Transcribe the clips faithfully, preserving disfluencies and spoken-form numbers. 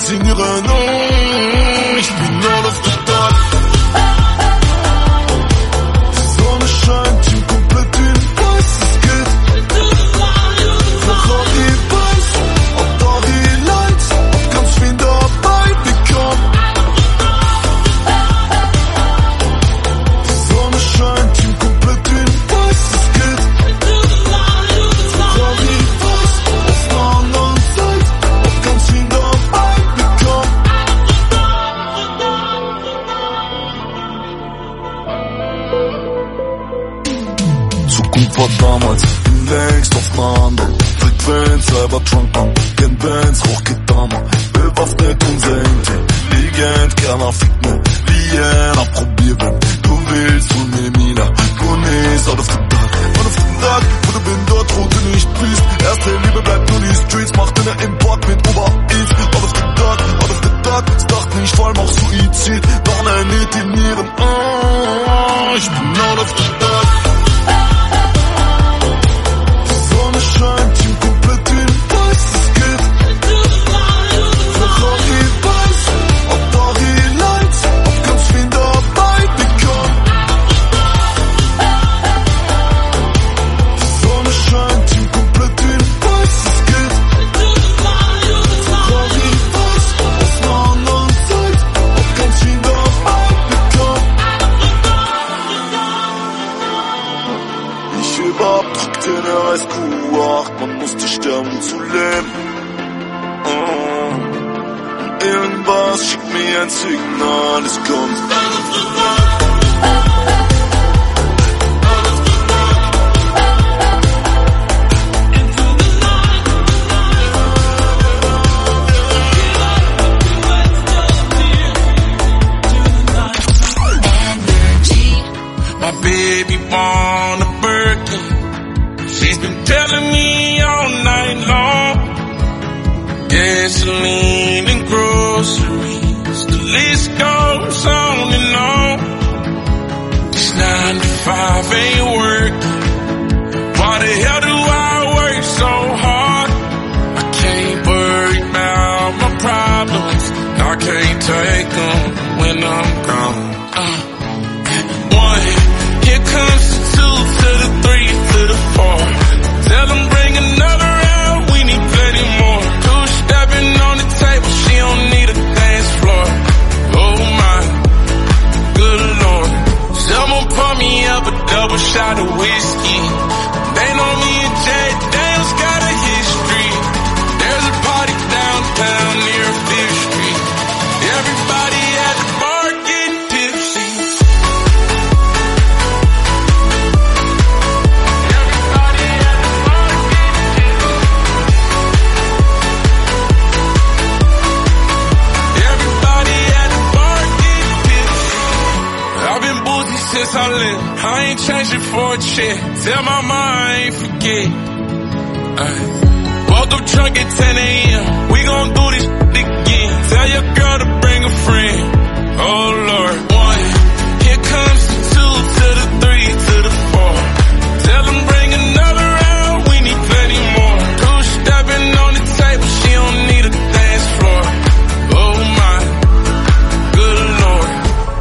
sinnieren. Oh, ich bin all auf der Tag. Die Sonne scheint, Team komplett in weiß, es geht. Ferrari weiß, ob da die Lights, ob ganz viel dabei bekommen. Die Sonne scheint, Team komplett in weiß, es geht. Ferrari weiß, auf der anderen Seite, ob ganz viel dabei bekommen. Zukunft war damals, bin längst auf einer anderen Frequenz, selber drunk, man, kennt Bands, Rochgitana, bewaffnet unser intelligent, keiner fickt ne, wie jener probieren, du willst von mir, Mina, du nicht, out of the dark, out of the dark, wo du bin dort, wo du nicht bist, erste Liebe bleibt nur die Streets, macht in der Import mit Uber Eats, out of the dark, out of the dark, es dachte nicht, vor allem auch Suizid, dann ernährt die Nieren, oh, ich bin out of the dark. Scheint, Team komplett in weiß, es geht. Ferrari weiß, ob da die Lights, ob ganz viel dabei bekommen. Die Sonne scheint, Team komplett in weiß, es geht. Ferrari weiß, auf der anderen Seite, ob ganz viel dabei bekommen. Ich überhaupt in der Highschool. Man musste sterben zu leben. Oh. Und irgendwas schickt mir ein Signal, es kommt. Energy, my baby born a Birkin. She's been telling me all night long. Gasoline and groceries, the list goes on and on. This nine to five ain't working. Why the hell do I work so hard? I can't worry about my problems. I can't take them when I'm gone. Uh, one, here comes the two to the three to the four. Tell them bring another round, we need plenty more. Two stepping on the table, she don't need a dance floor. Oh my, good lord. Someone pour me up a double shot of whiskey. They know me and Jay Daniels got a history. There's a party downtown near Fifth Street. Everybody at the bar getting tipsy. Since I left, I ain't changed it for a check. Tell my mom I ain't forget. Ay. Woke up drunk at ten a.m. We gon' do this again. Tell your girl to bring a friend. Oh Lord. One, here comes the two to the three to the four. Tell them bring another round, we need plenty more. Two stepping on the table, she don't need a dance floor. Oh my, good lord.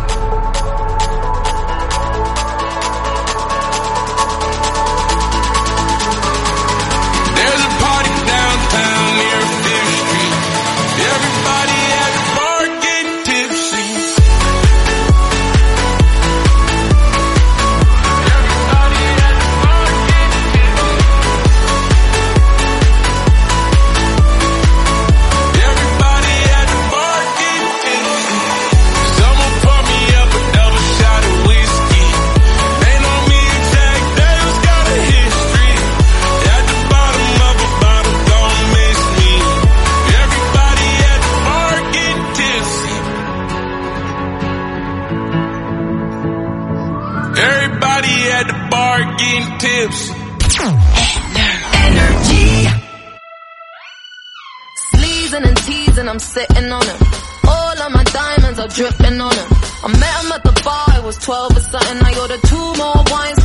Everybody at the bar getting tipsy. Energy. Sleezing and teasing, I'm sitting on him. All of my diamonds are dripping on him. I met him at the bar, it was twelve or something. I ordered two more wines.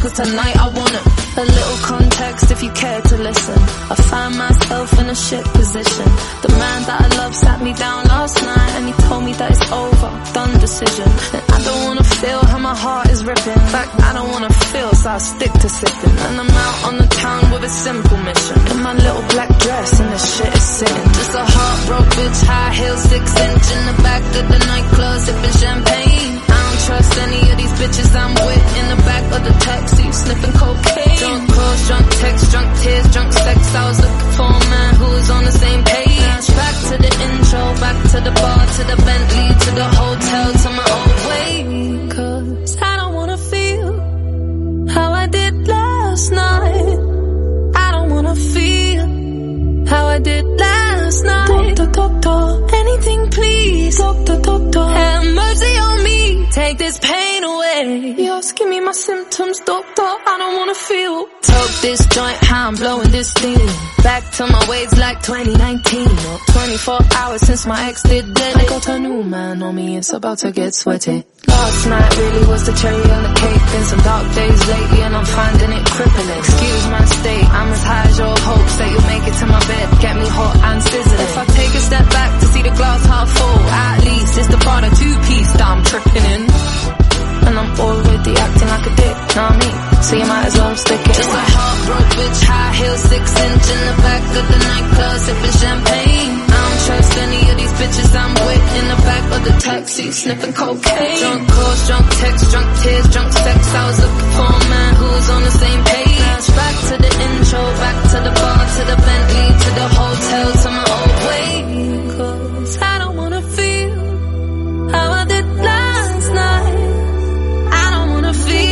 cause tonight I want it. A little context if you care to listen. I find myself in a shit position. The man that I love sat me down last night and he told me that it's over, done decision. And I don't wanna feel how my heart is ripping. In fact, I don't wanna feel, so I stick to sipping. And I'm out on the town with a simple mission. In my little black dress and the shit is sitting. Just a heartbroken bitch, high heels, six inch in the back of the nightclub, sipping champagne. I don't trust any of these bitches I'm with. In the back of the taxi, sniffing cocaine. Drunk calls, drunk texts, drunk tears, drunk sex. I was looking for a man who was on the same page. Back to the intro, back to the bar, to the Bentley, to the hotel, to my old way. Cause I don't wanna feel how I did last night. I don't wanna feel how I did last night. Doctor, doctor, anything please. Doctor, doctor, have mercy on me. Take this pain away. You're asking me my symptoms, doctor. I don't wanna feel. Toke this joint, how I'm blowing this thing. Back to my ways like twenty nineteen. Or twenty-four hours since my ex did dead. I got a new man on me, it's about to get sweaty. Last night really was the cherry on the cake. Been some dark days lately and I'm finding it crippling. Excuse my state, I'm as high as your hopes that you'll make it to my bed. Get me hot and sizzling. If I take a step back to see the glass half full, at least it's the Prada two-piece that I'm tripping in. And I'm already acting like a dick, know what I mean? So you might as well stick it. Just a heartbroken bitch, high heels, six inch in the back of the nightclub, sipping champagne. I don't trust any of these bitches I'm with. In the back of the taxi, sniffing cocaine. Drunk calls, drunk texts, drunk tears, drunk sex. I was looking for a man who was on the same page. Back to the intro, back to the bar, to the Bentley, to the hotel, to my old way. Cause I don't wanna feel how I did last night. I don't wanna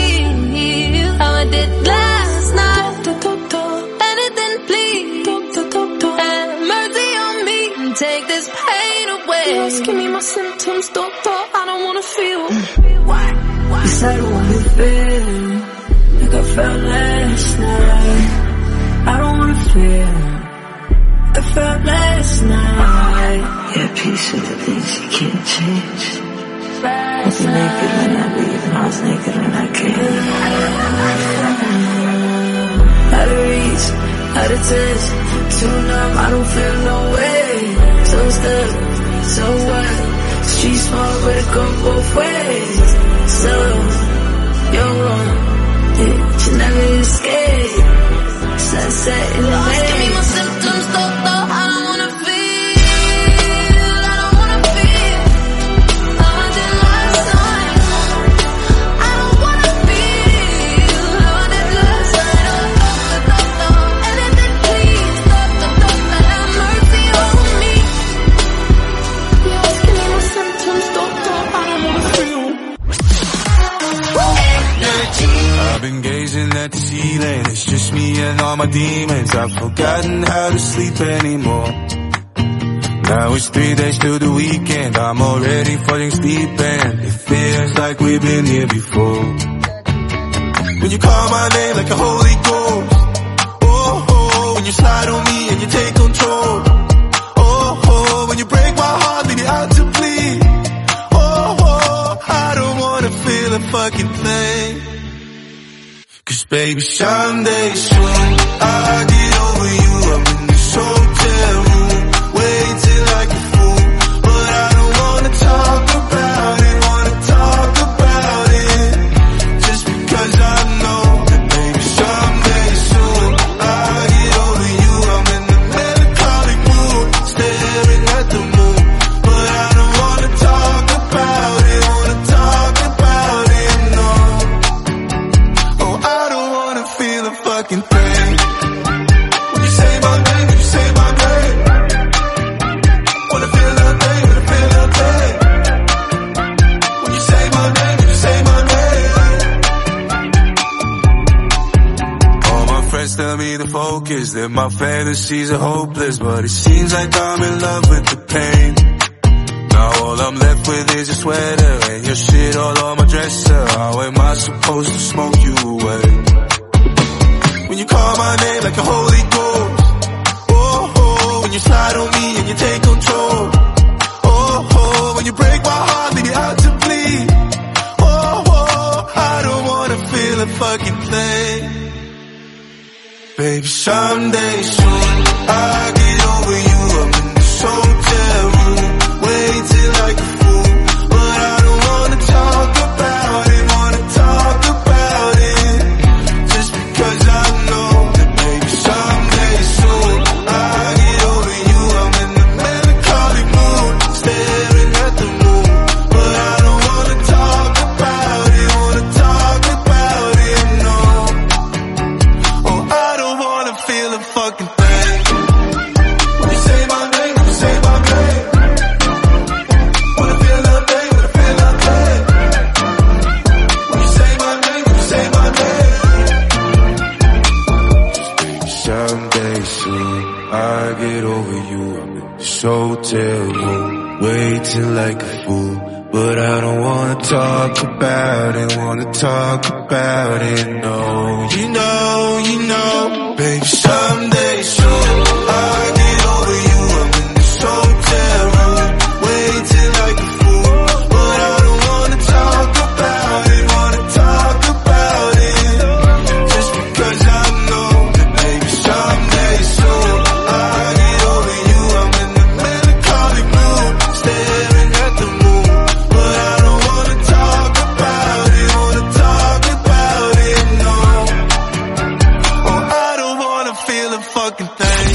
feel how I did last night. Doctor, doctor, anything please. Doctor, doctor, have mercy on me and take this pain away. You're asking me my symptoms, doctor. I don't wanna feel. Why? Why? Cause I don't wanna feel like I felt last night. I don't wanna feel like I felt last night. Yeah, peace with the things you can't change. I was naked when I leave and I was naked when I came. Out of reach, out of touch, too numb, I don't feel no way. So stuck, so what? Street smart, but it go both ways. So, you're wrong, yeah, you never escape. Sunset in the Lost, way. give me my symptoms, doctor. I don't wanna feel. Been gazing at the ceiling, it's just me and all my demons. I've forgotten how to sleep anymore. Now it's three days till the weekend, I'm already falling asleep and it feels like we've been here before. When you call my name like a holy ghost, oh, oh, when you slide on me and you take control, oh, oh, when you break my heart, leave it out to bleed, oh, oh, I don't wanna feel a fucking thing. Cause baby, someday soon I'll get over you. I'm in this hotel room, waiting like a fool, but I don't wanna talk about it, wanna talk about it, just because I know that baby, someday soon I'll get over you. I'm in the melancholic mood, staring at the moon, but I don't wanna talk about it, wanna talk about it, no. Oh, I don't wanna feel a fucking thing. When you say my name, when you say my name, wanna feel nothing, wanna feel nothing. When you say my name, when you say my name. All my friends tell me to focus, that my fantasies are hopeless, but it seems like I'm in love with the pain. Now all I'm left with is a sweater and your shit all on my dresser. How am I supposed to smoke you away? When you call my name like a holy ghost, oh, oh, when you slide on me and you take control, oh, oh, when you break my heart, leave it out to bleed, oh, oh, I don't wanna feel a fucking thing. Baby, someday soon I'll get over you. I'm in this hotel room, waiting like a fool, but I don't wanna talk about it, wanna talk about it, just because I know that maybe someday soon I'll get over you. I'm in the melancholy mood, staring at the moon, but I don't wanna talk about it, wanna talk about it, no. Oh, I don't wanna feel a fucking thing. When you say my name, when you say my name, wanna feel nothing, wanna feel nothing. When you say my name, when you say my name. Someday soon I'll get over you. I'm in this hotel room, waiting like a fool, but I don't wanna talk about it, wanna talk about it, no. You know, you know, baby, someday soon I'll get over you. I'm in this hotel room, waiting like a fool, but I don't wanna talk about it, wanna talk about it, just because I know that maybe someday soon I'll get over you. I'm in the melancholy mood, staring at the moon, but I don't wanna talk about it, wanna talk about it, no. Oh, I don't wanna feel a fucking thing.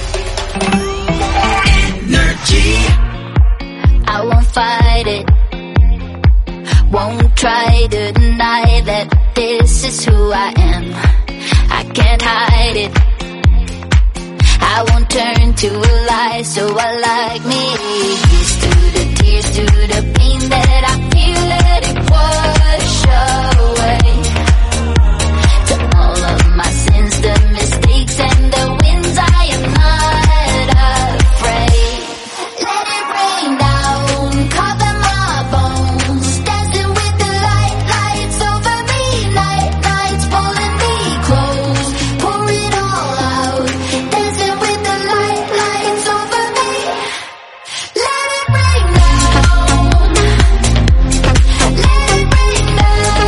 Energy. I won't fight it, won't try to deny that this is who I am. I can't hide it, I won't turn to a lie, so I like me. Here's to the tears, to the pain that I feel, let it wash away. To all of my sins, the mistakes and the wins, I am not afraid. Let it rain down, cover my bones, dancing with the light, lights over me, night, nights pulling me close, pour it all out, dancing with the light, lights over me. Let it rain down, let it rain down.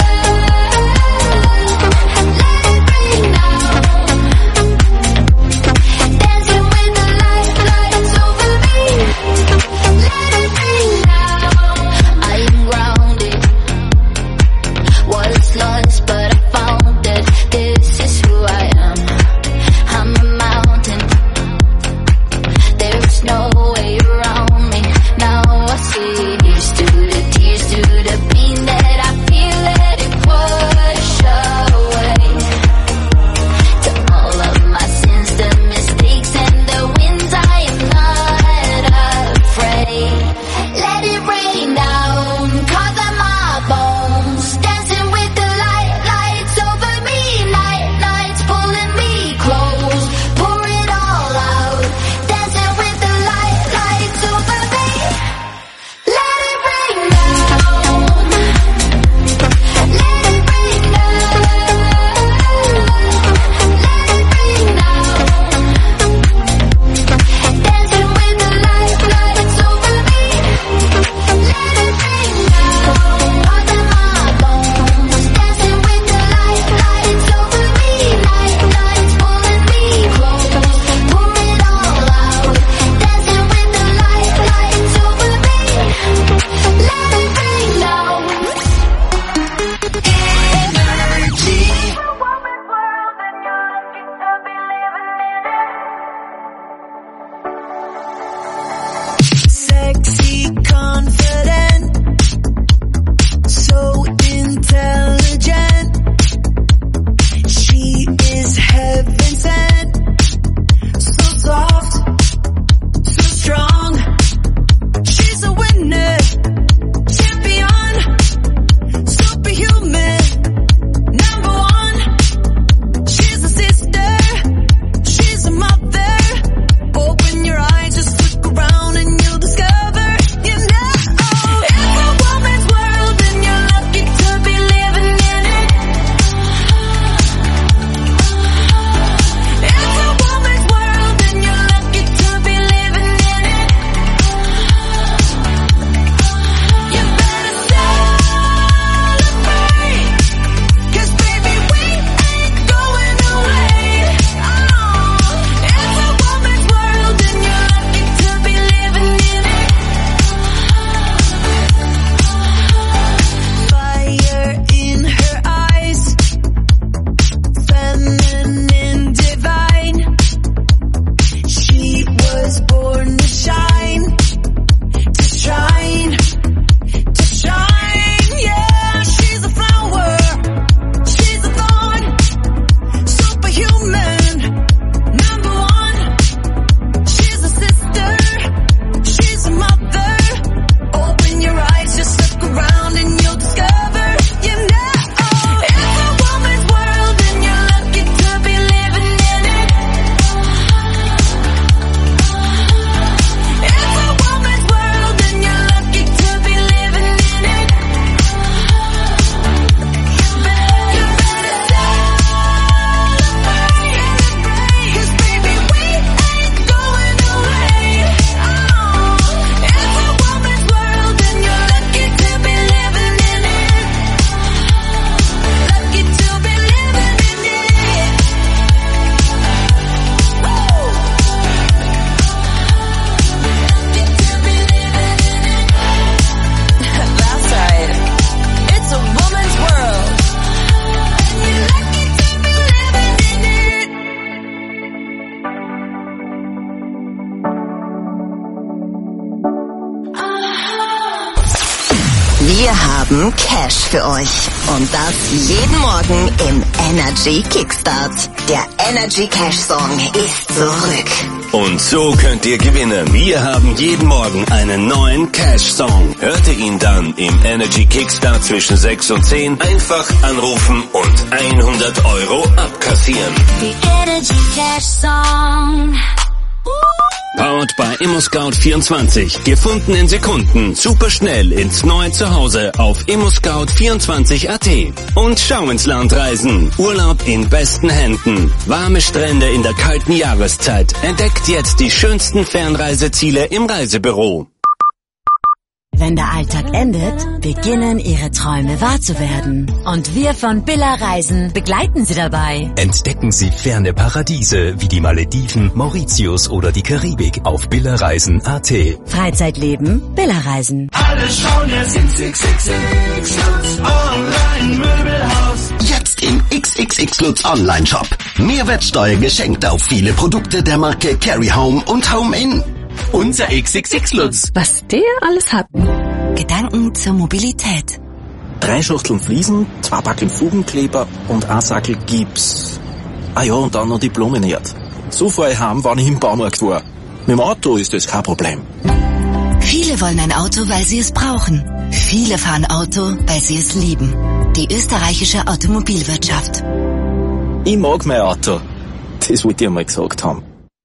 haben Cash für euch. Und das jeden Morgen im Energy Kickstart. Der Energy Cash Song ist zurück. Und so könnt ihr gewinnen. Wir haben jeden Morgen einen neuen Cash-Song. Hört ihr ihn dann im Energy Kickstart zwischen sechs und zehn. Einfach anrufen und hundert Euro abkassieren. The Energy Cash Song. Powered by ImmoScout vierundzwanzig. Gefunden in Sekunden. Super schnell ins neue Zuhause auf immoscout vierundzwanzig Punkt at. Und schau ins Land reisen. Urlaub in besten Händen. Warme Strände in der kalten Jahreszeit. Entdeckt jetzt die schönsten Fernreiseziele im Reisebüro. Wenn der Alltag endet, beginnen Ihre Träume wahr zu werden. Und wir von Billa Reisen begleiten Sie dabei. Entdecken Sie ferne Paradiese wie die Malediven, Mauritius oder die Karibik auf billa reisen Punkt at. Freizeitleben, Billa Reisen. Alle schauen jetzt ins X X X Lutz Online Möbelhaus. Jetzt im X X X Lutz Online Shop. Mehrwertsteuer geschenkt auf viele Produkte der Marke Carry Home und Home Inn. Unser X X X Lutz. Was der alles hat. Gedanken zur Mobilität. Drei Schachteln Fliesen, zwei Packen Fugenkleber und ein Sackel Gips. Ah ja, und dann noch die Blumenerd. So fahre ich heim, wenn ich im Baumarkt war. Mit dem Auto ist das kein Problem. Viele wollen ein Auto, weil sie es brauchen. Viele fahren Auto, weil sie es lieben. Die österreichische Automobilwirtschaft. Ich mag mein Auto. Das wollte ich einmal gesagt haben.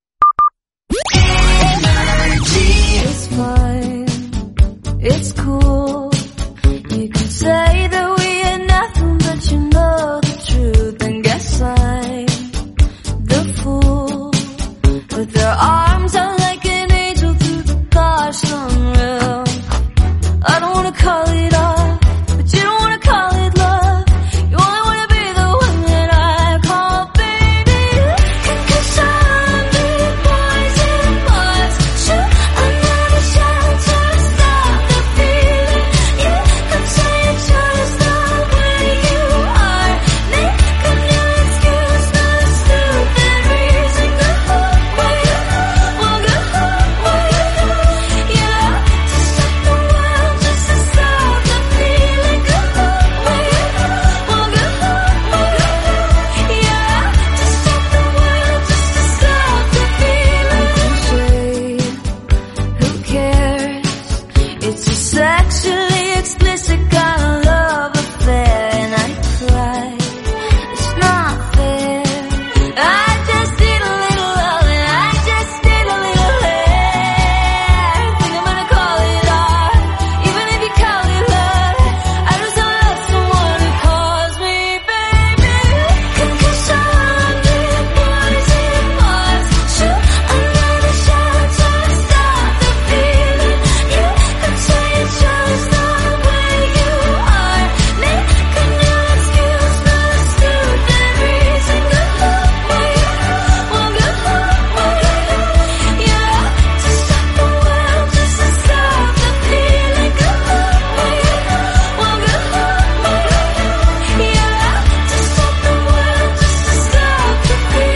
It's fine, it's cool. You can say that we are nothing, but you know the truth. And guess I'm the fool. With their arms out like an angel through the gosh unreal. I don't wanna call it off, but you don't wanna call it love. You only wanna be the one that I call baby. Cause I'm the poison boys. Shoot another shot to stop the feeling. You can say it's just the way you are. Make a new excuse, no stupid reason. Go away, well go away. Yeah, to stop the world, just to stop the feeling. Go away, well go away. Yeah, to stop the world, just to stop the feeling. Who cares? It's a sexually explicit kind of love affair, and I cry. It's not fair. I just need a little love, and I just need a little hair. Think I'm gonna call it art, even if you call it love. I just don't love someone who calls me baby. Cause I'm the poison boys. Shoot another shot to stop the feeling. You can say it's just the way you are. Make a new excuse, no stupid reason. Go away, well go away. Yeah, to stop the world, just to stop the feeling. Go away, well go away. Yeah, to stop the world, just to stop the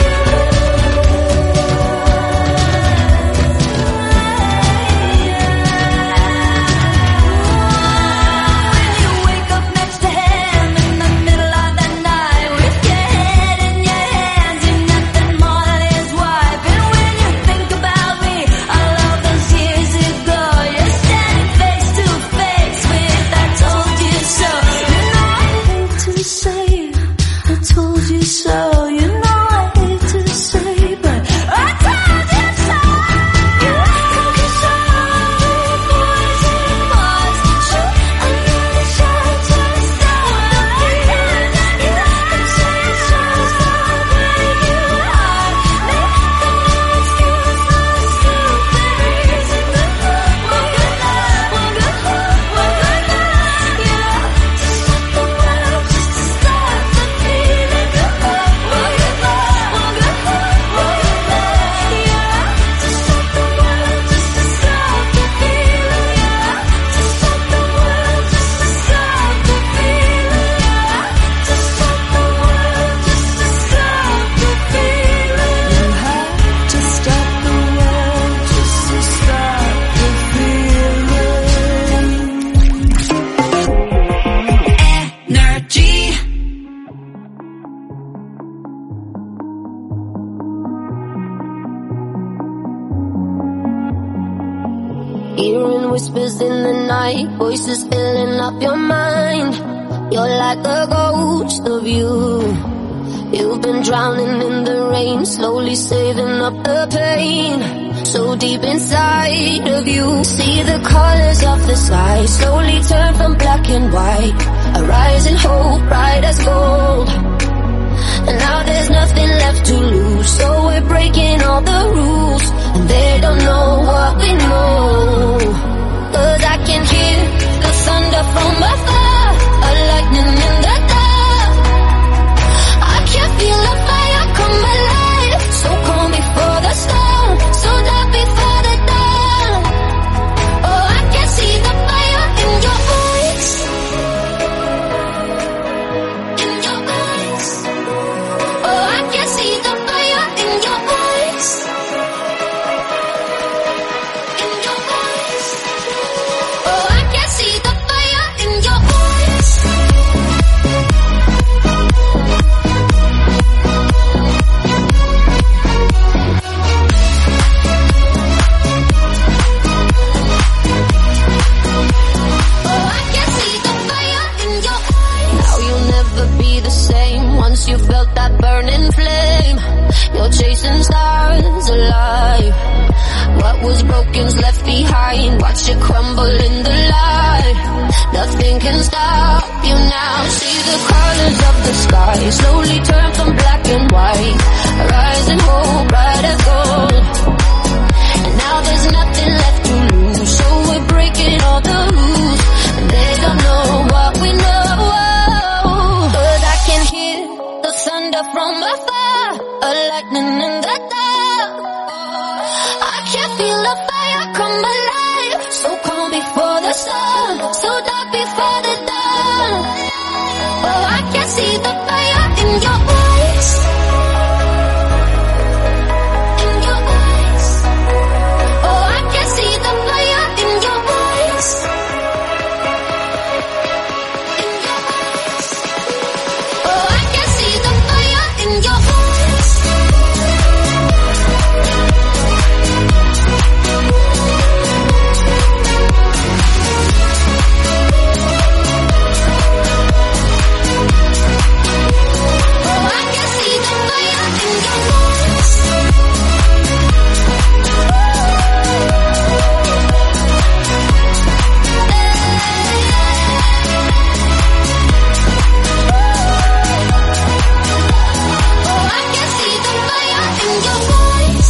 feeling. When you wake up next to him in the middle of the night with your head in your hands, you're nothing more than his wife. And when you think about me, all of those years ago, you're standing face to face with I told you so. You know I hate to say I told you so. You know I hate to say, but I told you so. Cause I'm the poison boys. Shoot another shot to stop the feeling. You can say it's just the way you are. Make a new excuse, no stupid reason. Go away, well go away. Yeah, to stop the world, just to stop the feeling. Go away, whispers in the night, voices filling up your mind. You're like a ghost of you. You've been drowning in the rain, slowly saving up the pain. So deep inside of you, see the colors of the sky slowly turn from black and white. A rising hope, bright as gold. And now there's nothing left to lose, so we're breaking all the rules. And they don't know what we know, 'cause I can hear the thunder from afar, a lightning in the dark. I can feel the fire come alive, so calm before the storm, so dark before the dawn. Oh, I can see the fire in your eyes, in your eyes. Oh, I can see the fire in your eyes, in your eyes. Oh, I can see the fire in your eyes. Oh, I can see the fire in your eyes. Now you'll never be the same once you felt that burning flame. You're chasing stars alive. What was broken's left behind. Watch it crumble in the light. Nothing can stop you now. See the colors of the sky slowly turn from black and white. A rising hope, bright as gold. And now there's nothing left to lose, so we're breaking all the rules. And they don't know what we know, 'cause I can hear the thunder from afar, a lightning in the dark. I can feel the fire come alive, so calm before the sun, so dark before the dawn. Oh, I can see the fire in your eyes, in your eyes. Oh, I can see the fire in your eyes, in your eyes. Oh, I can see the fire in your eyes. Oh, I can see the fire in your eyes. Oh, I can see the fire in your eyes,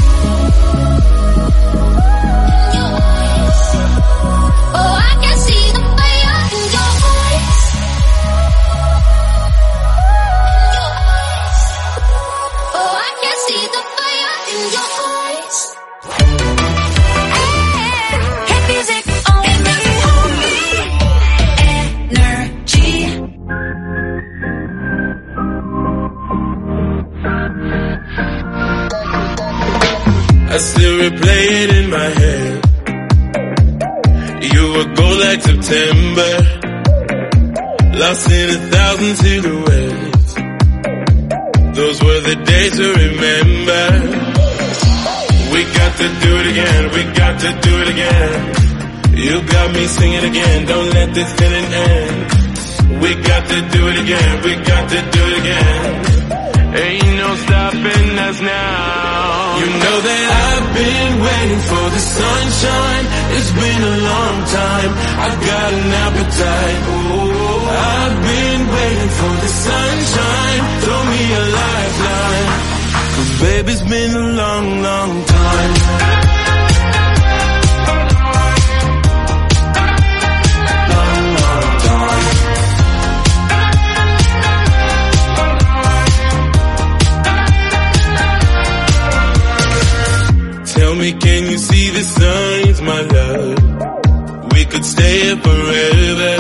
in your eyes. Oh, I can see the fire in your eyes, in your eyes. Oh, I can see the fire in your eyes. Hit music only. Energy. I still replay it in my head. You were gold like September, lost in a thousand silhouettes. Those were the days to remember. We got to do it again, we got to do it again. You got me singing again, don't let this feeling end. We got to do it again, we got to do it again. Ain't no stopping us now. You know that I've been waiting for the sunshine. It's been a long time, I've got an appetite. Oh, I've been waiting for the sunshine. Throw me a lifeline, 'cause baby, it's been a long, long time. Long, long time. Tell me, can you see the signs, my love? We could stay here forever,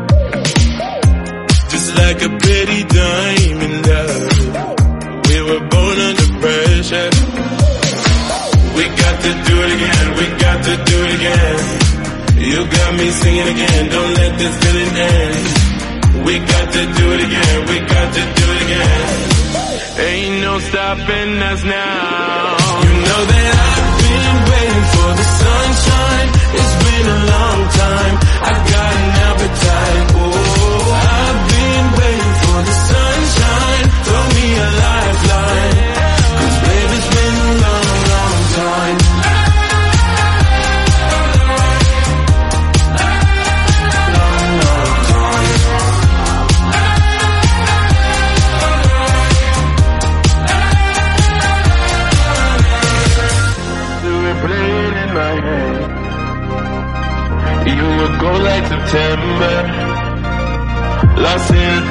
just like a pretty diamond, love. We were born under pressure. We got to do it again, we got to do it again. You got me singing again, don't let this feeling end. We got to do it again, we got to do it again. Ain't no stopping us now. You know that I've been waiting for the sunshine. It's been a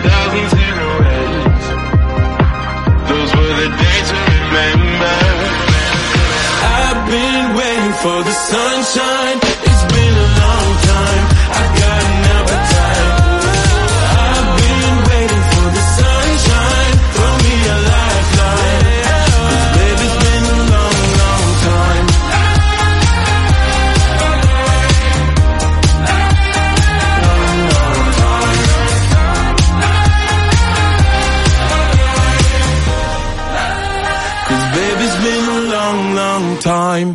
thousand silhouettes. Those were the days to remember. I've been waiting for the sunshine. It's been a long time. I got an appetite. I've been waiting for the sunshine. Throw me a lifeline. 'Cause baby, it's been a long, long time. Long, long time. 'Cause baby, it's been a long, long time.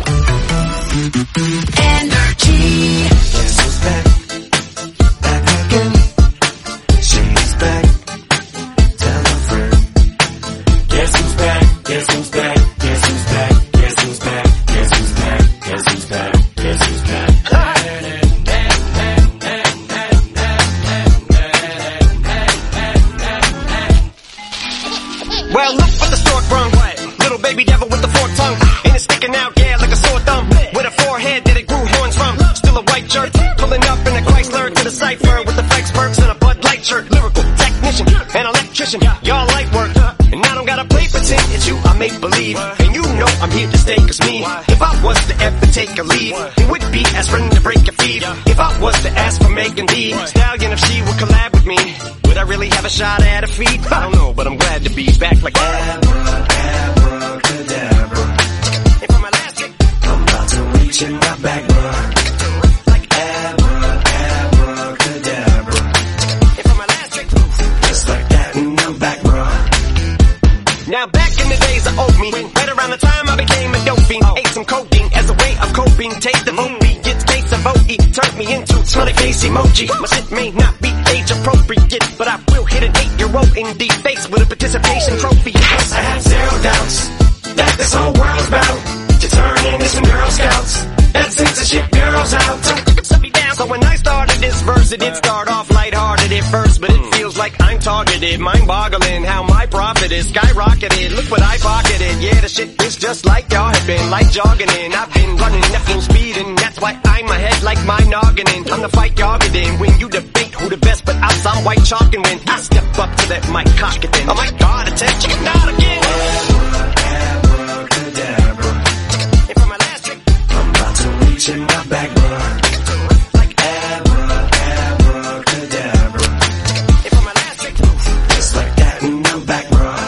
Energy. Guess who's back? Back again. She's back. Tell a friend. Guess who's back? Guess who's back? Guess who's back? Guess who's back? Guess who's back? Guess who's back? Guess who's back? Well, look what the stork brung. Little baby devil with the forked tongue. And it's sticking out, yeah, like a sore thumb. With a forehead that it grew horns from. Still a white shirt. Pulling up in a Chrysler to the cipher with the flex perks and a Bud Light shirt. Lyrical technician, an electrician. Y'all light work. And I don't gotta play pretend. It's you I make believe. And you know I'm here to stay, 'cause me, if I was to ever take a leave, it would be as friend to break a feed. If I was to ask for Megan D Stallion, if she would collab with me, would I really have a shot at a feat? I don't know, but I'm glad to be back like Abracadabra. And for my last trick, I'm about to reach in my back, bruh. like Abra, abracadabra. And for my last trick, Just like that and I'm back, bruh. now back in the days of old me, right around the time I became a dope fiend, ate some codeine as a way of coping. Take the vote me, get taste of O E, turned me into smiley face emoji. My shit may not be age appropriate, but I will hit an eight-year-old in the face with a participation trophy. I have zero doubts that this whole world's about to turn into some Girl Scouts and censorship girls out. Set me down. So when I started this verse, it did start off lighthearted at first, but it feels like I'm targeted. Mind-boggling how my profit is skyrocketed. Look what I pocketed. Yeah, the shit is just like y'all have been, like jogging in. I've been running, nothing speeding. That's why I'm ahead like my noggin in. I'm the fight y'all get in. When you debate who the best, but I'm some white chalk and win. I step up to that mic cock it then. Oh my God, attention, not again. Abracadabra. And for my last trick, I'm about to reach in my back, bruh. like Abra, abracadabra. and for my last trick, Just like that and I'm back, bruh.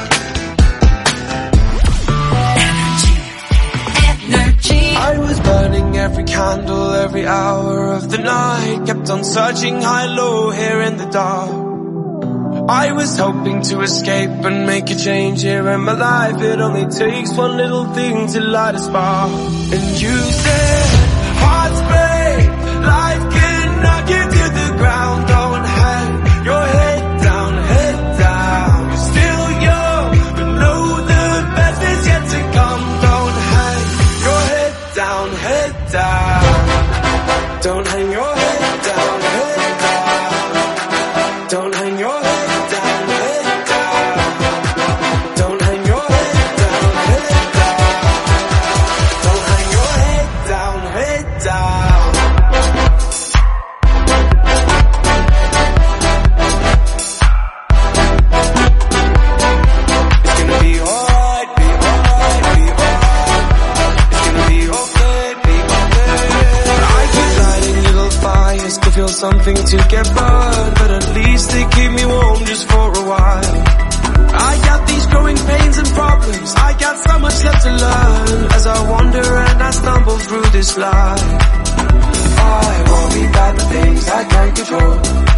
Energy. I was burning every candle every hour of the night. Kept on searching high, low, here in the dark. I was hoping to escape and make a change here in my life. It only takes one little thing to light a spark. And you said, hearts break, life can knock you to the ground. Don't hang your head down, head down. You're still young, but know the best is yet to come. Don't hang your head down, head down. Don't hang your head down, head down. Don't hang your head down, head down. Don't hang your head down, head down. Don't hang your head down, head down. It's gonna be alright, be alright, be alright. It's gonna be okay, be okay. I keep lighting little fires to feel something to get burned, but at least they keep me warm just for a while. I got these growing pains and problems, I got so much left to learn as I wander and I stumble through this life. I worry about the things I can't control.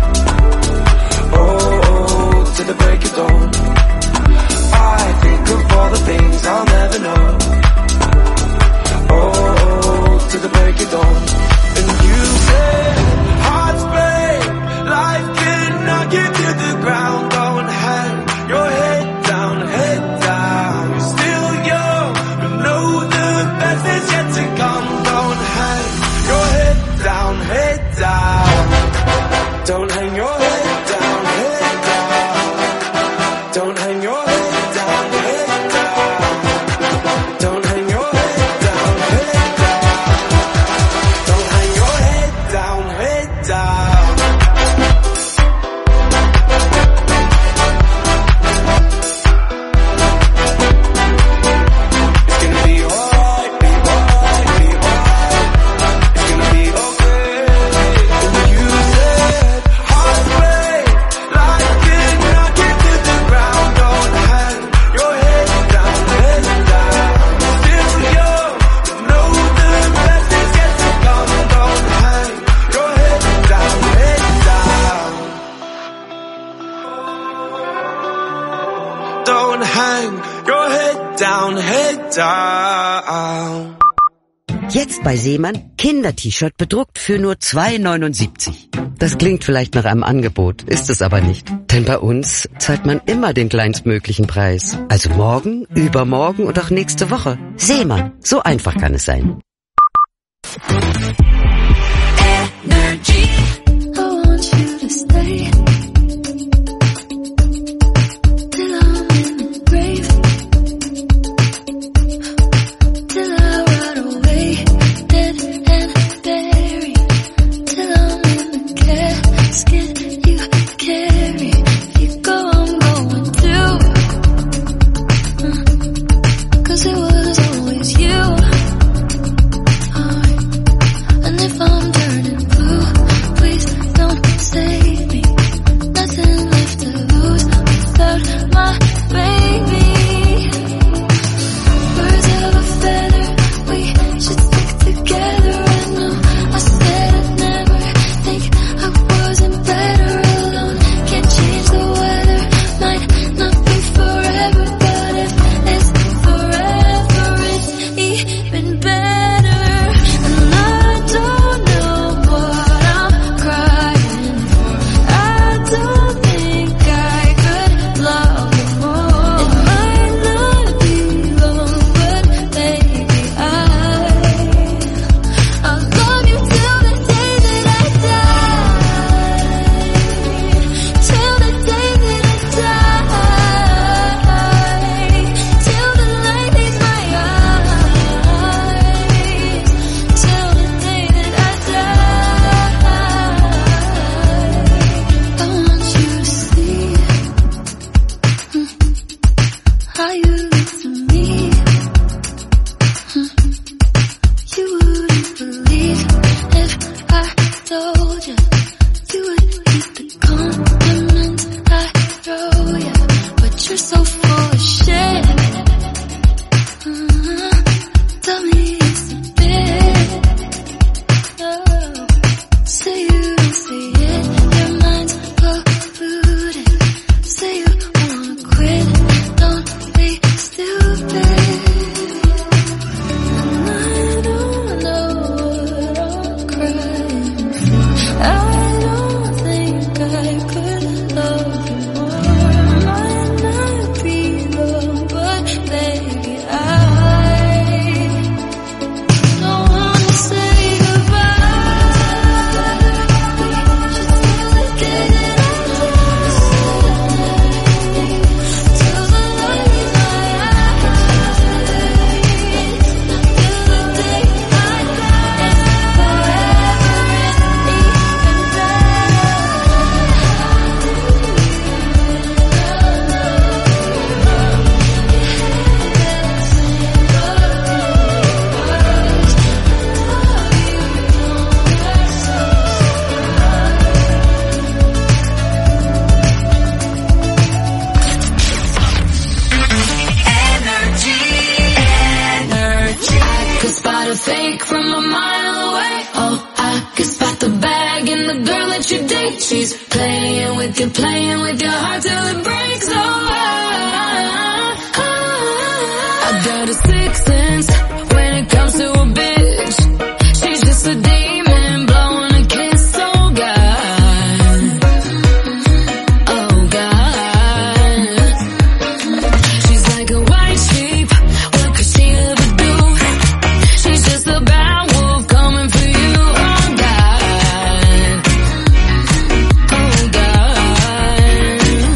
Oh, oh, to the break of dawn. I think of all the things I'll never know. Oh, oh, to the break of dawn. And you said, hearts break, life can knock you to the ground. Don't hang your head down, head down. You're still young, but know the best is yet to come. Don't hang your head down, head down. Don't hang your head down, head down. Don't hang your head down, head down. Don't hang your head down, head down. Don't hang your head down, don't hang your head down, head down. Jetzt bei Seemann Kinder-T-Shirt bedruckt für nur zwei neunundsiebzig. Das klingt vielleicht nach einem Angebot, ist es aber nicht. Denn bei uns zahlt man immer den kleinstmöglichen Preis. Also morgen, übermorgen und auch nächste Woche. Seemann, so einfach kann es sein. Energy. I want you to stay. Till I'm in the grave. Till I rot away, dead and buried. Till I'm in the casket you carry. If you go, I'm going too. uh, Cause it was always you. Alright. And if I'm turning blue, please don't save me. Nothing left to lose without my baby. Birds of a feather, we should stick together. I know I said I'd never think I wasn't better alone. Can't change the weather, might not be forever, but if it's forever, it's even better. And I don't know what I'm crying for. I don't think I could love you more. It might not be long, but baby, I I'll love you till the day that I die. Till the day that I die. Till the light leaves my eyes. Till the day that I die. I want you to see how you look to me. You wouldn't believe if I told you. You would keep the compliments I throw you. But you're so full of shit. uh, Tell me it's a bit. Oh, say you don't see it. Your mind's polluted. Say you wanna quit. Don't be stupid. And I don't know what I'm crying for. I don't think I could love you more. Might not be long, but baby, I don't wanna say goodbye. We should till the day that I die. Till the light in my eyes. Till the day I die. It's forever, it's even Could spot a fake from a mile away. Oh, I could spot the bag and the girl that you date. She's playing with you, playing with your heart till it breaks. Oh, I, I, I got a sixth sense when it comes to a bitch. She's just a demon blowing a kiss. Oh God, oh God. She's like a white sheep. What could she ever do? She's just a bad wolf coming for you. Oh God, oh God.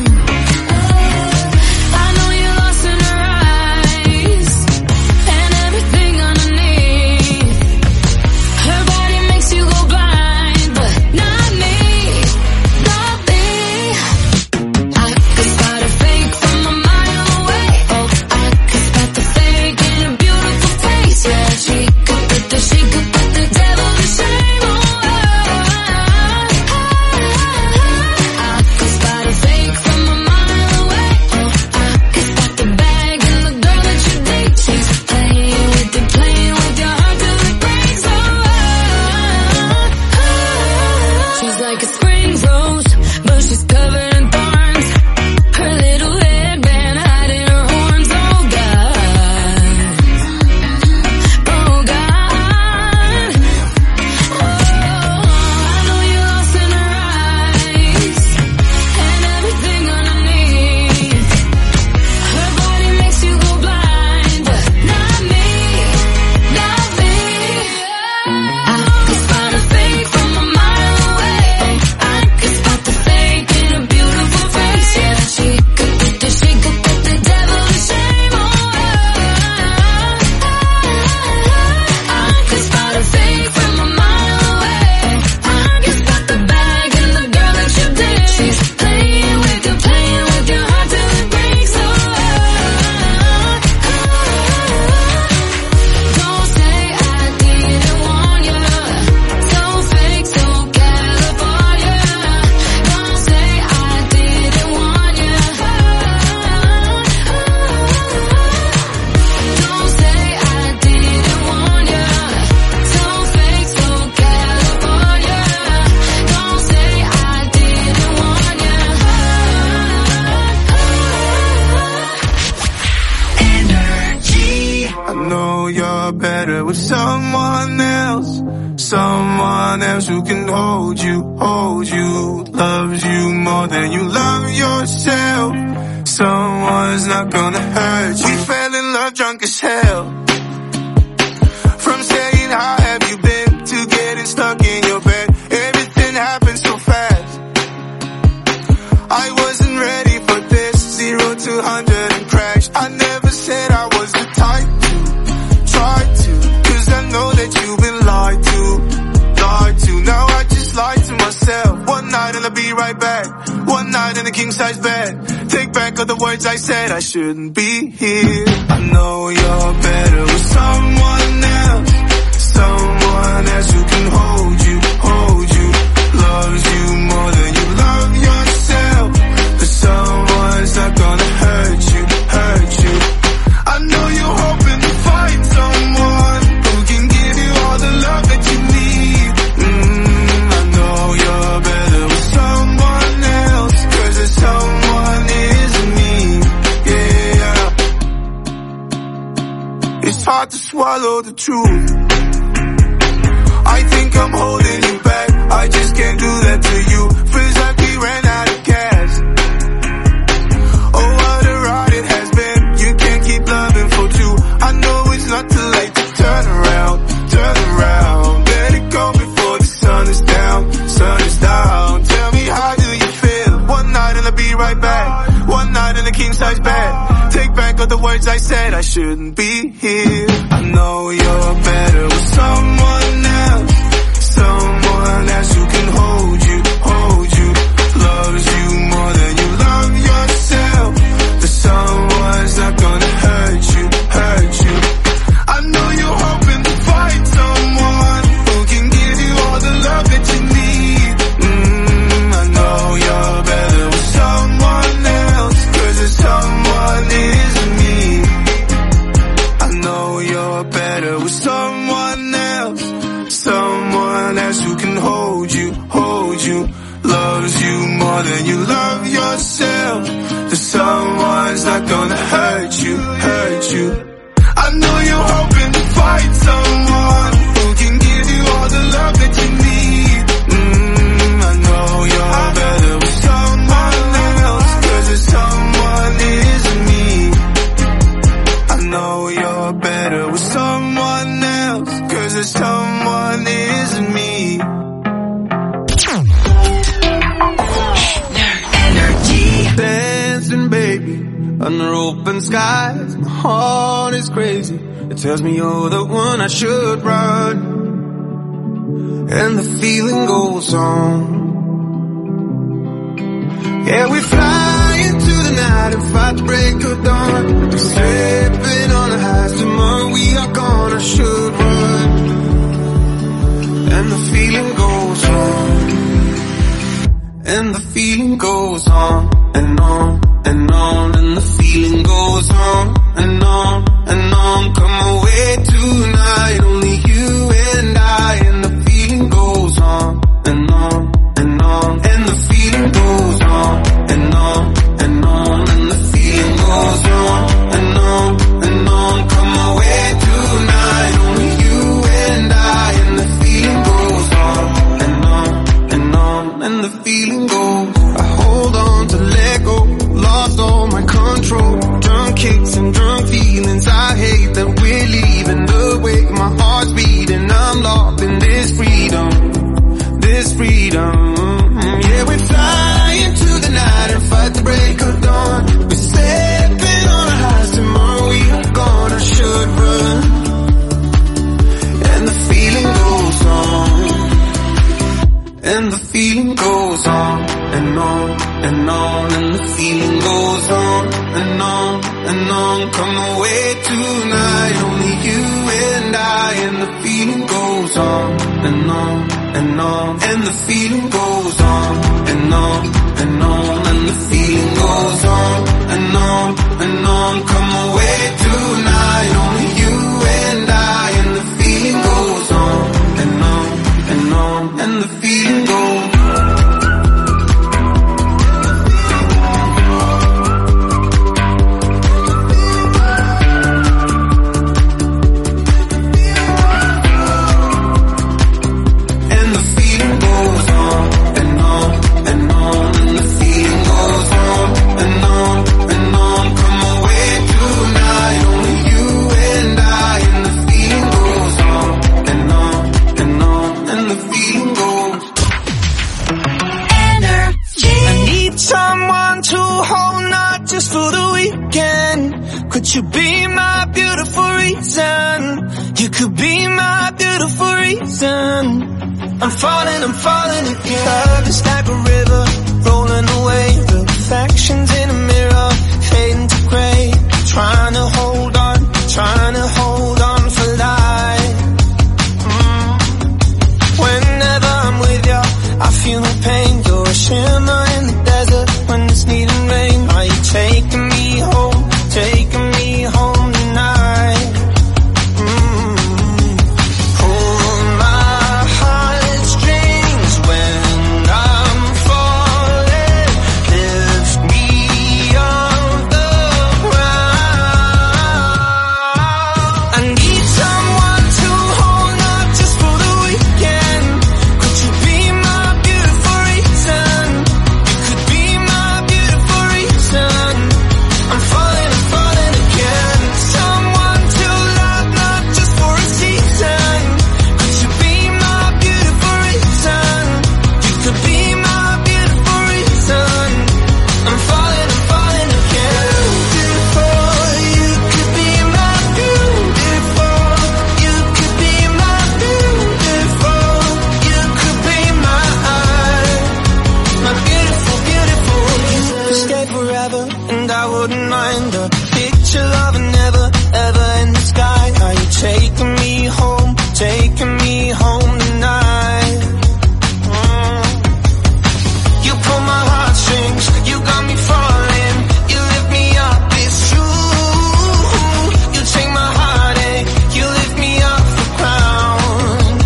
better with someone else. Someone else who can hold you, hold you, loves you more than you love yourself. Someone's not gonna hurt you. We fell in love drunk as hell. From saying how have you been to getting stuck in your bed. Everything happened so fast. I wasn't ready for this. Zero to hundred and crashed. I never said I was the type to try to, cause I know that you've been lied to, lied to. Now I just lied to myself. One night and I'll be right back. One night in a king size bed. Take back all the words I said. I shouldn't be here. I know you're better with someone else. Someone else who can hold you, hold you, loves you more than you love yourself. But someone's not gonna hurt you, hurt you. I know you're hoping to find someone who can give you all the love that you need. Mm, I know you're better with someone else, cause there's someone isn't me. Yeah. It's hard to swallow the truth. I think I'm holding you back. I just can't do that to you. Feels like we ran out of gas. Oh, what a ride it has been. You can't keep loving for two. I know it's not too late to turn around, turn around. Let it go before the sun is down, sun is down. Tell me, how do you feel? One night and I'll be right back. One night in a king size bed. Take back all the words I said. I shouldn't be here. I know you're better with someone else. Someone else who can hold you, hold you, loves you more than you love yourself. But someone's not gonna hurt you, hurt you. I know you're hoping to find someone who can give you all the love that you need. Mm, I know you're better with someone else, cause there's someone isn't me. I know you're better with someone else. Someone else who can hold you, hold you, loves you more than you love yourself. That someone's not gonna hurt you, hurt you. I know you're hoping to find someone who can give you all the love that you need. Mm, I know you're better with someone else, cause there's someone isn't me. I know you're better with someone else, cause there's someone isn't me. Energy. Dancing, baby, under open skies. My heart is crazy. It tells me you're the one I should run. And the feeling goes on. Yeah, we fly into the night and fight the break of dawn. We're slipping on the highs. Tomorrow we are gonna should run. And the feeling goes on. And the feeling goes on and on and on. And the feeling goes on and on and on. Come away tonight, only you and I. And the feeling goes on and on and on. And the feeling goes on and on and on. And the feeling goes on and on and on. Come away tonight, only you and I. And the feeling goes on and on and on. And the feeling goes. I hold on to let go, lost all my control. Drunk kicks and drunk feelings. I hate that we're leaving the way my heart's beating. I'm lost in this freedom, this freedom. Yeah, we fly into the night and fight the break of dawn. We're stepping on our highs. Tomorrow we are gonna should run. And the feeling goes on. And the feeling goes on and on and on. And the feeling goes on and on and on. Come away tonight, only you and I. And the feeling goes on and on and on. And the feeling goes on and on and on. And the feeling goes on and on and on. Come away tonight, only you and I. And the feeling goes on and on and on. And the feeling goes on. just for the weekend. Could you be my beautiful reason? You could be my beautiful reason. I'm falling, I'm falling again. Love is like a river, rolling away. The reflections in a mirror, fading to grey. Trying to hold on, trying to hold on for life. Mm. Whenever I'm with you, I feel no pain. You're a shimmer in the desert when it's needing rain. Are you taking me home, taking me home tonight? Mm. Pull my heartstrings when I'm falling. Lift me off the ground. I need someone to hold up just for the weekend. Could you be my beautiful reason? You could be my beautiful reason. I'm falling, I'm falling again. Someone to love, not just for a season. Could you be my beautiful reason? You could be my beautiful reason. I'm falling, I'm falling again. Beautiful, you could be my beautiful. You could be my beautiful. You could be my, my beautiful, beautiful. You could stay forever, and I wouldn't mind a picture of a never, ever in the sky. Are you taking me home, taking me home tonight? Mm. You pull my heartstrings, you got me falling. You lift me up, it's true. You take my heartache, you lift me off the ground.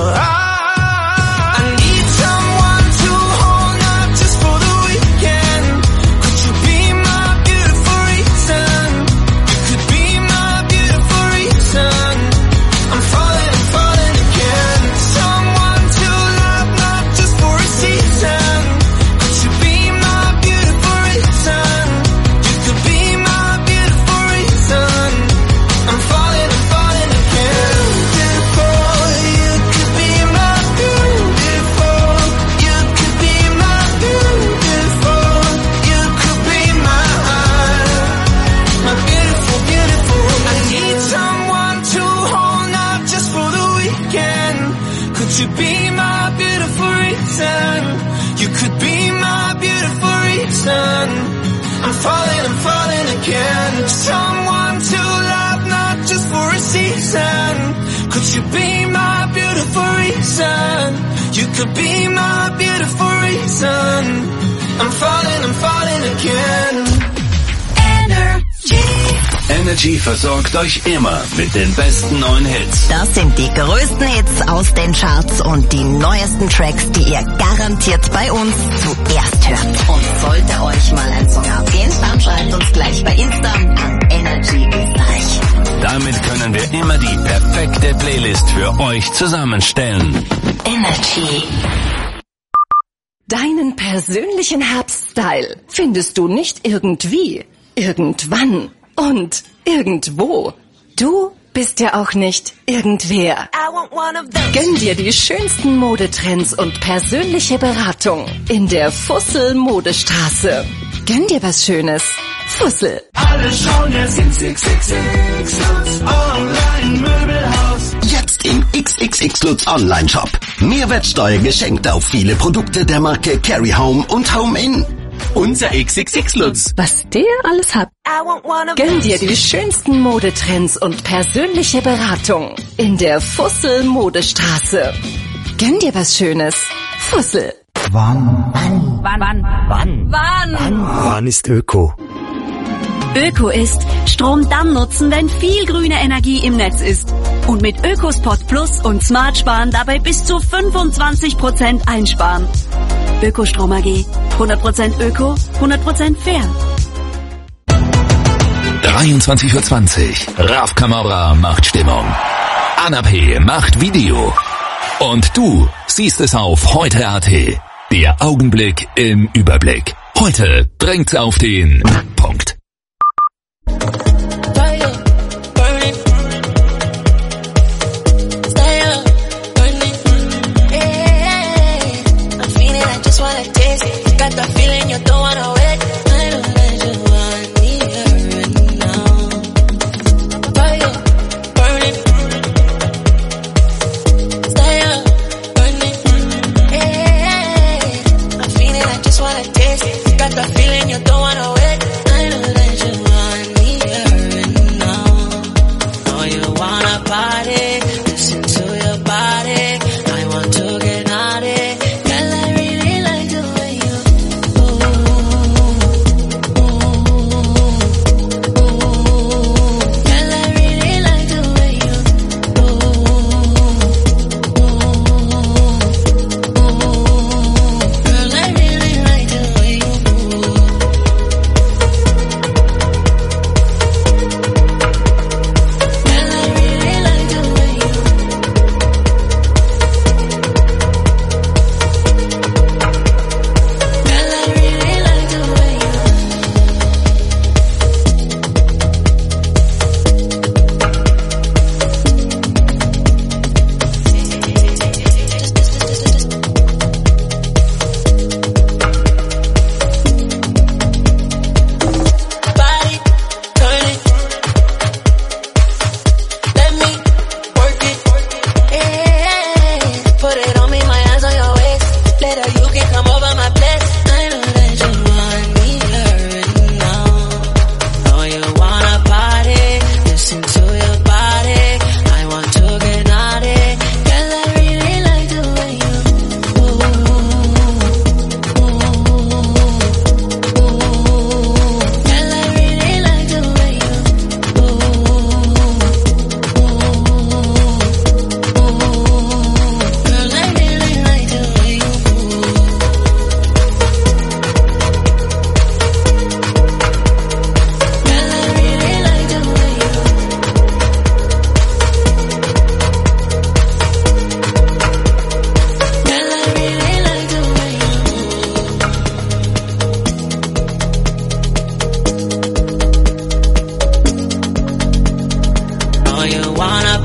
I need someone to hold up just for the weekend. Could you be my beautiful reason? You could be my beautiful reason. I'm falling, I'm falling again. Someone to love, not just for a season. Could you be my beautiful reason? You could be my beautiful reason. I'm falling, I'm falling again. Beautiful, you could be my beautiful. You could be my beautiful. You could be my, my beautiful, beautiful. I need someone to hold up just for the weekend. Could you be my beautiful reason? You could be my beautiful reason. I'm falling, I'm falling again. Someone to love, not just for a season. Could you be my beautiful reason? You could be my beautiful reason. I'm falling, I'm falling again. Energy. Energy versorgt euch immer mit den besten neuen Hits. Das sind die größten Hits aus den Charts und die neuesten Tracks, die ihr garantiert bei uns zuerst hört. Und sollte euch mal ein Song abgehen, dann schreibt uns gleich bei Insta an Energy Österreich. Damit können wir immer die perfekte Playlist für euch zusammenstellen. Energy. Deinen persönlichen Herbststyle findest du nicht irgendwie, irgendwann und irgendwo. Du bist ja auch nicht irgendwer. Gönn dir die schönsten Modetrends und persönliche Beratung in der Fussel Modestraße. Gönn dir was Schönes. Fussel. Alle schauen jetzt ins X X X Lutz Online Möbelhaus. Jetzt im X X X Lutz Online Shop. Mehrwertsteuer geschenkt auf viele Produkte der Marke Carry Home und Home In. Unser X X X Lutz. Was der alles hat. Gönn dir die schönsten Modetrends und persönliche Beratung in der Fussel Modestraße. Gönn dir was Schönes. Fussel. Wann? Wann? Wann? Wann? Wann? Wann? Wann? Wann ist Öko? Öko ist Strom dann nutzen, wenn viel grüne Energie im Netz ist. Und mit Ökospot Plus und Smart Sparen dabei bis zu fünfundzwanzig Prozent einsparen. Ökostrom A G. hundert Prozent Öko, hundert Prozent fair. dreiundzwanzig Uhr zwanzig. Raf Kamora macht Stimmung. Anna P. macht Video. Und du siehst es auf heute Punkt a t. Der Augenblick im Überblick. Heute drängt's auf den Punkt. Got that feeling you don't wanna wait. I know that you want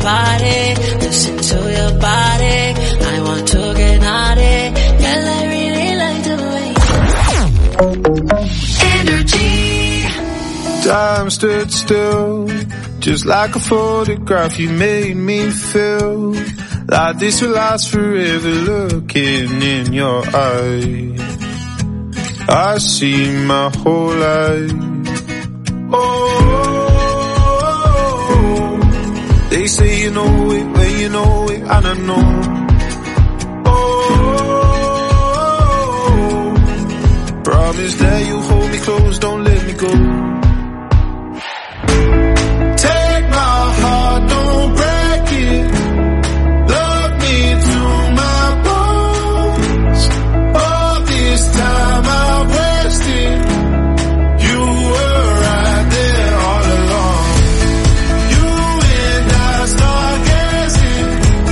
body, listen to your body. I want to get naughty, girl, I really like the way. Energy. Time stood still, just like a photograph. You made me feel like this will last forever. Looking in your eyes, I see my whole life. Oh, they say you know it when you know it, and I know. Oh, promise that you hold me close, don't let me go. Take my heart, don't break it. Love me to my bones. All this time I've wasted. You were right there all along. You and I start gazing,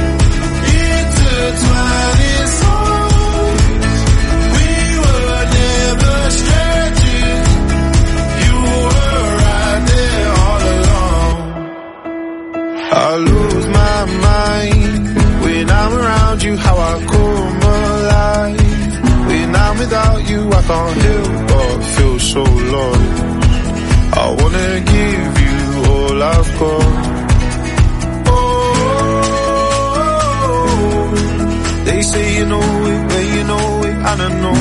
intertwining souls. We were never strangers. You were right there all along. I lose my mind when I'm around you, how I come alive. When I'm without you, I can't help but feel so lost. I wanna give you all I've got. Oh, they say you know it when you know it, and I know.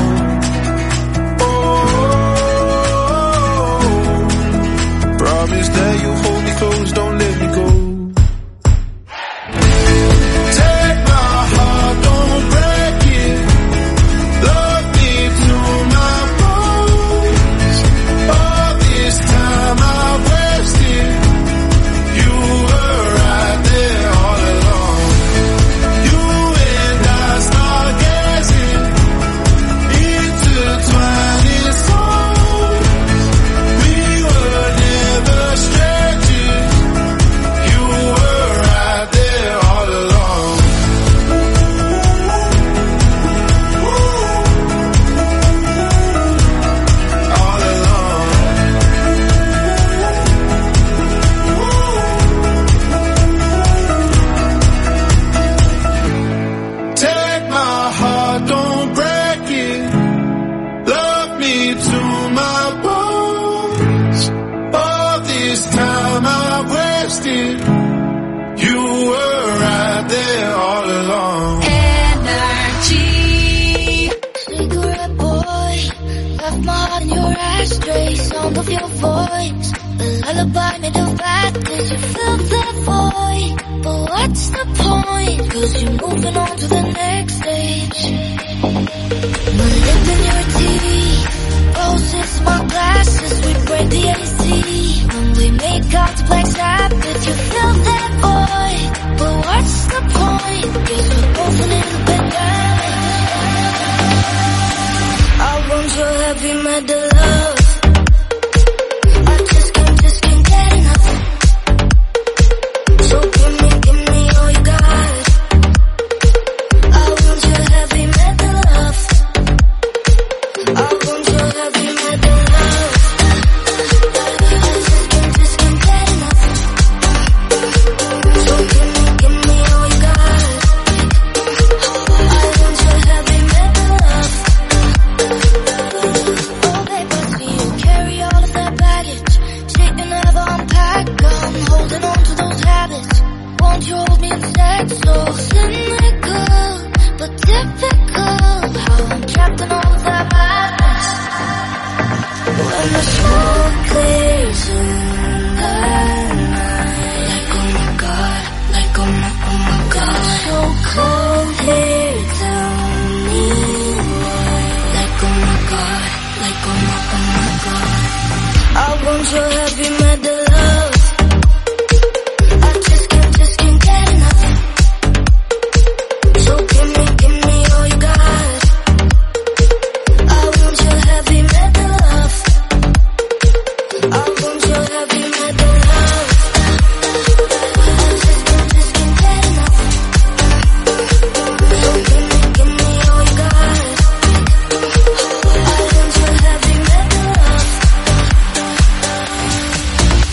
Oh, promise that you hold me close, don't let me go. Take my heart, don't break it. Love me to my bones. All this time I've wasted. You were right there all along. You and I start gazing, intertwining souls. We were never strangers. You were right there all along. All along. Take my heart, don't break it. Love me to my bones. All this time I've wasted. You were right there all along. Energy. Cigarette boy, left my heart in your ashtray. Sound of your voice, the lullaby made of bad, cause you filled that void. But what's the point, cause you're moving on to the next stage. My lip in your teeth, roses, my glasses, we break the A C. When we make out to Black Sabbath, you fill that void. But what's the point, cause we're both a little bit damaged. I want your heavy metal love. I just can't, just can't get enough. So give me, give me all you got. I want your heavy metal love. I want your heavy metal love. I just can't, just can't get enough. So give me, give me all you got. I want your heavy metal love. Oh baby, I see you carry all of that baggage. Shit you never unpack. I'm holding on to those habits. Won't you hold me instead? So cynical, but typical. How I'm trapped in all of that madness. When the smoke clears in the night, like oh my god, like oh my, oh my god. So cold here, tell me why. Like oh my god, like oh my, oh my god. I want your heavy metal love. I just can't, just can't get enough. So give me, give me all you got. I want your heavy metal love. I want your heavy metal love. I just can't, just can't get enough. So give me, give me all you got. I want your heavy metal love.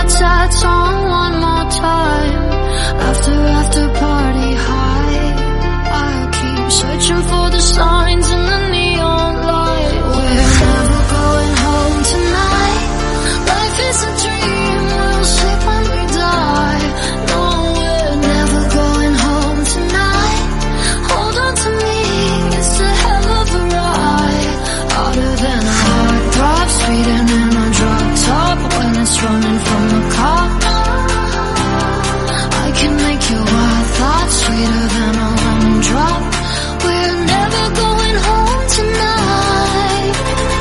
my tats on one more time. After, after party high, I keep searching for the signs in the neon light. We're never going home tonight. Life is a dream, we'll sleep when we die. No, we're never going home tonight. Hold on to me, it's a hell of a ride. Harder than a heartthrob, sweeter than a drop top. When it's running from the cops, I can make your wild thoughts sweeter than a lemon drop. We're never going home tonight.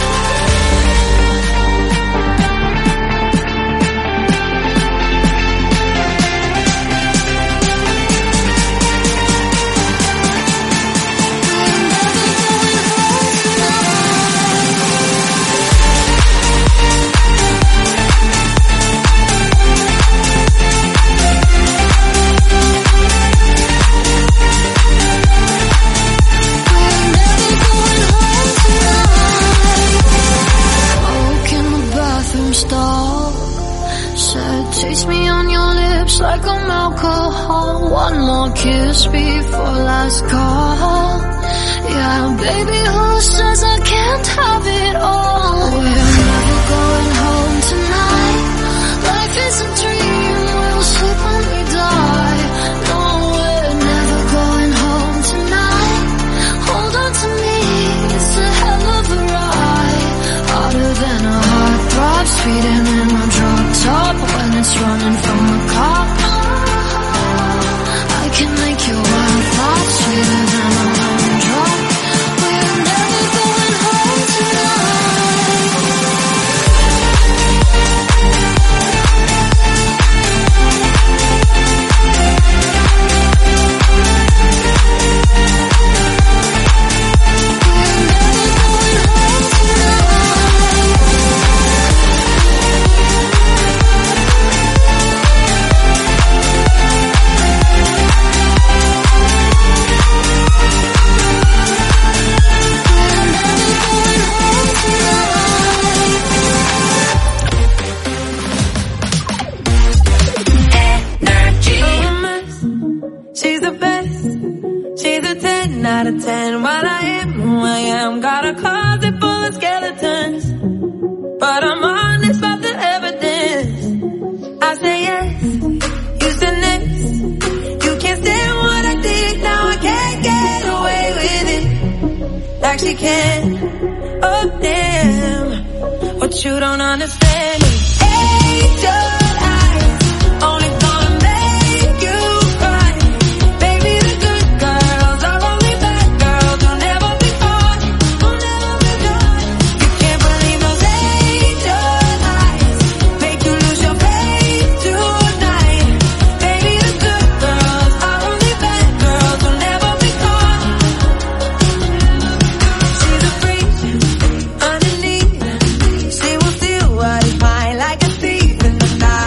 Stall said, taste me on your lips like I'm alcohol. One more kiss before last call. Yeah, baby, who says I can't have it all? We're never going home tonight. Life is a dream, we'll sleep when we die. No, we're never going home tonight. Hold on to me, it's a hell of a ride. Harder than a heartthrob, sweeter than a drop top. When it's running from the cops, I can make your wild thoughts sweeter than a lemon drop. We're never going home tonight. She's the best. She's a ten out of ten. What I am, who I am. Got a closet full of skeletons, but I'm honest about the evidence. I say yes, you say next. You can't stand what I did. Now I can't get away with it like she can. Oh damn, what you don't understand is angel eyes only gonna make you cry. Baby, the good girls are only bad girls who'll never be caught, who'll never be caught. You can't believe those angel eyes make you lose your faith tonight. Baby, the good girls are only bad girls who'll never be caught. She's a freak underneath. She will steal what is mine like a thief in the night.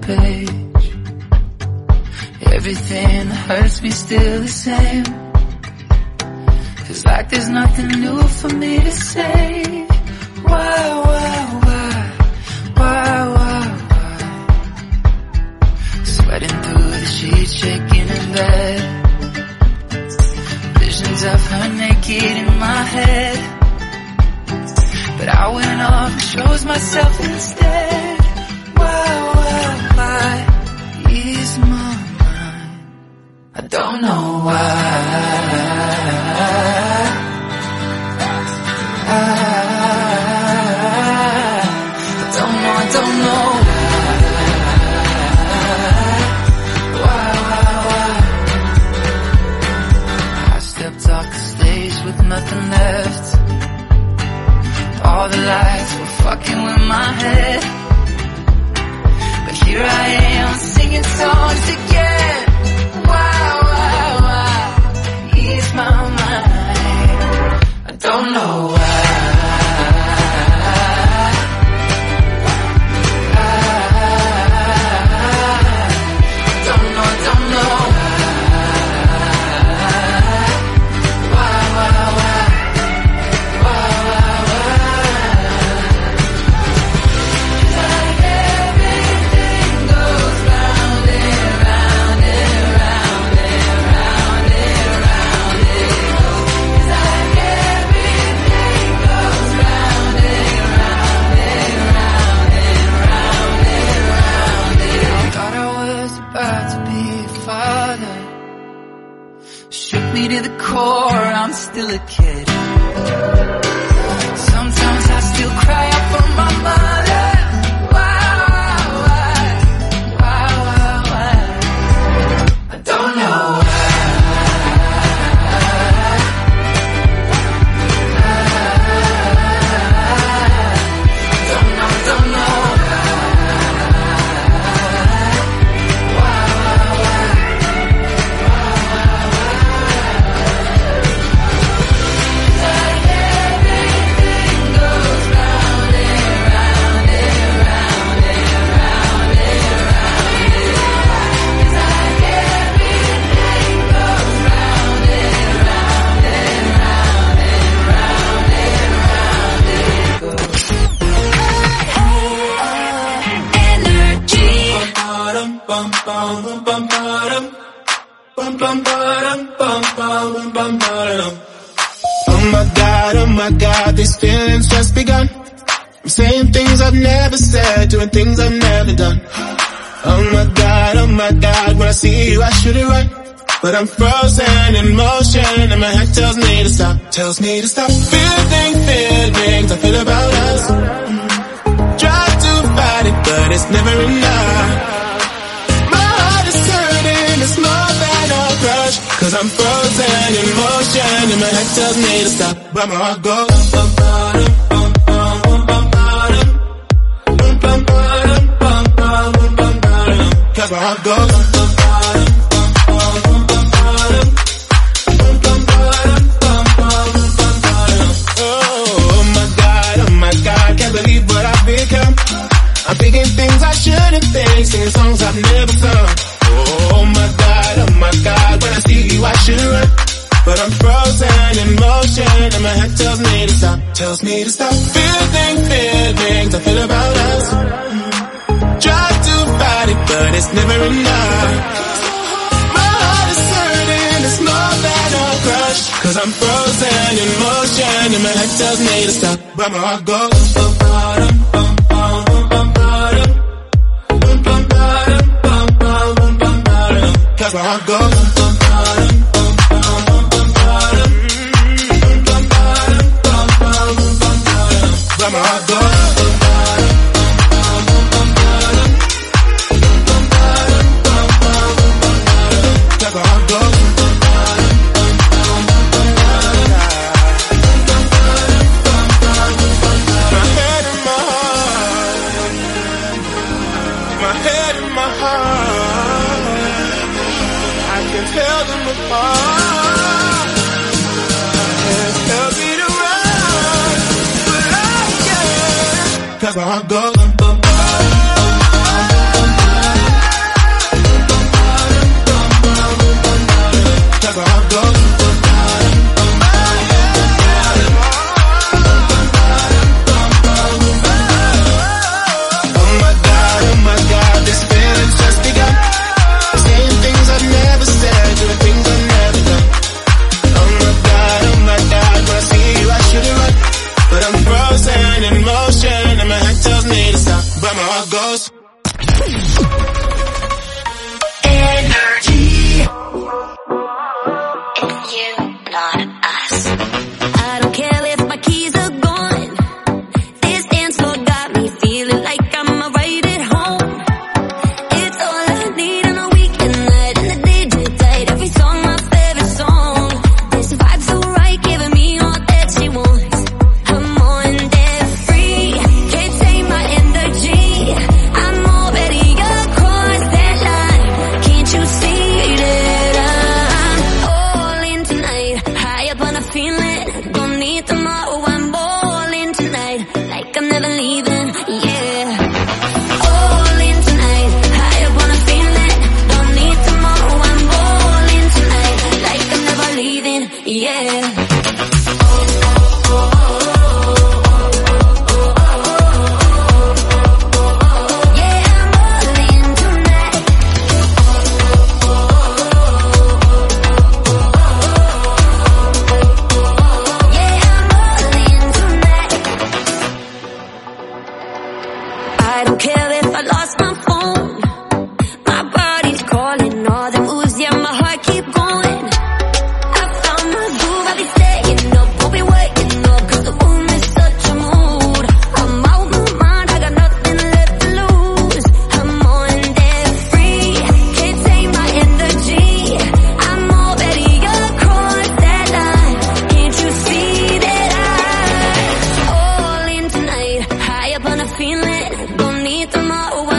page. Everything that hurts me still the same. Feels like there's nothing new for me to say. Why, why, why, why, why, why? Sweating through the sheets, shaking in bed. Visions of her naked in my head. But I went off and chose myself instead. Why, why, why? Ease my mind. I don't know why. I, I don't know, I don't know why. Why, why, why? I stepped off the stage with nothing left. All the lights were fucking with my head. But here I am singing songs again. Why, why, why? Ease my mind. I don't know why. I don't know, I don't know why, why, why? Why, why, why? Like everything goes round and round and round and round and round it goes. Like everything goes round and round and round and round and round it. Thought I was about to be a father. Shook me to the core, I'm still a kid. Sometimes I still cry out for my mother. Why, why, why, why, why? I don't know why. I don't know, I don't know why, why, why? Like everything goes round and round and round and round and round it goes. Like everything goes round and round and round and round and round it goes. Energy. Bum bum bum bum bum bum bum bum bum bum bum. Oh my God, oh my God, these feelings just begun. I'm saying things I've never said, doing things I've never done. Oh my God, oh my God, when I see you I should it run. But I'm frozen in motion and my head tells me to stop, tells me to stop. Feeling feelings I feel about us. Try to fight it but it's never enough. My heart is hurting, it's more than a crush. Cause I'm frozen in motion and my head tells me to stop. But my heart goes bum bum bum bum bum bum bum bum bum bum bum. Cause my heart goes bum bum bum bum bum bum. Oh my God, oh my God, can't believe what I've become. I'm thinking things I shouldn't think, singing songs I've never sung. Oh my God, oh my God, when I see you I should run. But I'm frozen in motion and my head tells me to stop, tells me to stop. Feeling feelings I feel about us. Try to fight it but it's never enough. My heart is hurting, it's more than a crush. Cause I'm frozen in motion and my head tells me to stop. But my heart goes bum bum bum bum bum bum bum bum bum bum bum. Cause my heart goes bum bum bum bum bum bum bum bum bum bum. But my heart goes bum bum bum bum bum bum. Cause my heart goes. Tell them apart. I can't help it around, but I can. Cause my heart goes bum bum bum bum bum bum. close. Energy. It's you, not us. I don't care if my keys are gone. This dance floor got me feeling like I'm right at home. It's all I need on a weekend night, and the D J played every song, my favorite song. This vibe's so right, giving me all that she wants. I'm on that free, can't take my energy. I'm already across that line. Can't you see that I'm all in tonight? High up on a feeling, don't need tomorrow. I'm all in tonight, like I'm never leaving. Yeah, all in tonight. High up on a feeling, don't need tomorrow. I'm all in tonight, like I'm never leaving. Yeah. I don't care if I lost my phone. My body's calling, all the moves, yeah, my heart keep going. I found my groove, I'll be staying up, won't be waking up, cause the room is such a mood. I'm out my mind, I got nothing left to lose. I'm on that free, can't take my energy. I'm already across that line. Can't you see that I'm all in tonight? High up on a feeling, don't need tomorrow.